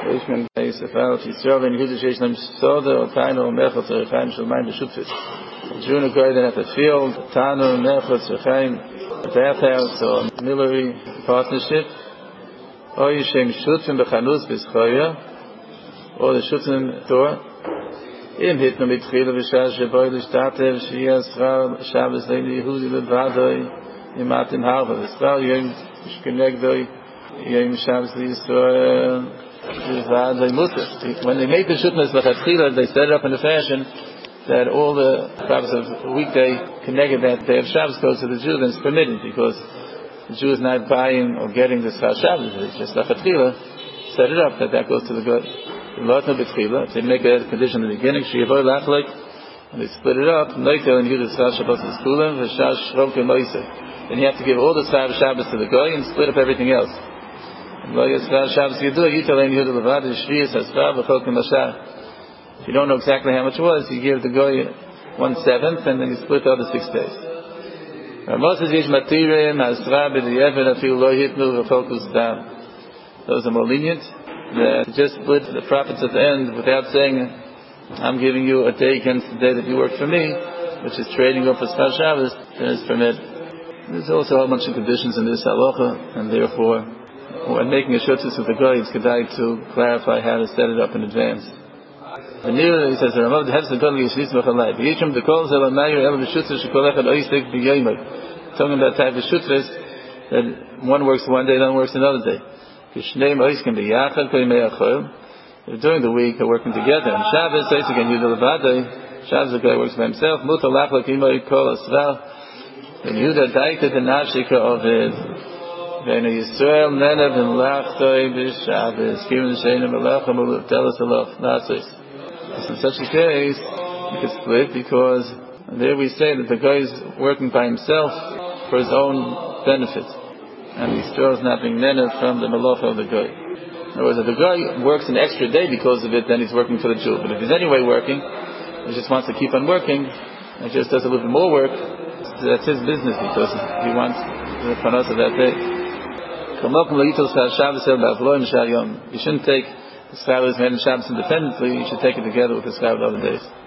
Ich bin bei Israel, Yisrael, wenn Yehuda Sheish Nam Soda, or Taino, Mechel, Tzrechaim, Shalmaim, B'Shutfis. Juna Goyden at the field, Tano, Mechel, Tzrechaim, a bathhouse, or Millery partnership. Or Yishem Shutim, B'Chanus, B'Schoya, or the Shutim Torah. Im Hitno Mitchila, B'Shah, Sheboy, L'Shtatev, Shiyas, Shabbos, Leini, Yehudi, Levadoi, Imatim Harva, Israel, Yom Shkenegdoi, Yom Shabbos, L'Yisrael, when they made the shutnas l'chatchila, they set it up in a fashion that all the purpose of weekday connected that day of Shabbos goes to the Jew, then it's permitted because the Jew is not buying or getting the Shabbos. It's just l'chatchila set it up that goes to the good. They make a condition in the beginning, and they split it up. Then you have to give all the Shabbos to the guy and split up everything else. If you don't know exactly how much it was, you give the guy 1/7 and then you split the other 6 days. Those are more lenient. They just split the profits at the end without saying, I'm giving you a day against the day that you work for me, which is trading off for Shabbos, then it's permitted. There's also a bunch of conditions in this halacha, and therefore when making a shutzus with the guy, it's kedai to clarify how to set it up in advance. The nearer he says, talking about the type of shutzus that one works one day, then works another day. During the week, they're working together. And Shabbos, Shabbos, the guy works by himself. And Yehuda daikta the nafshika of it. Then Yisrael nenev and lachtoi b'Shabbos. Kirin sheinem alachem u'telas alach natzis. In such a case, you can split because there we say that the guy is working by himself for his own benefit, and Yisrael is not being nenev from the malacha of the guy. In other words, if the guy works an extra day because of it, then he's working for the Jew. But if he's anyway working, he just wants to keep on working, and just does a little bit more work, that's his business because he wants the panos of that day. You shouldn't take the Shabbos and Shabbos independently, you should take it together with the Shabbos of other days.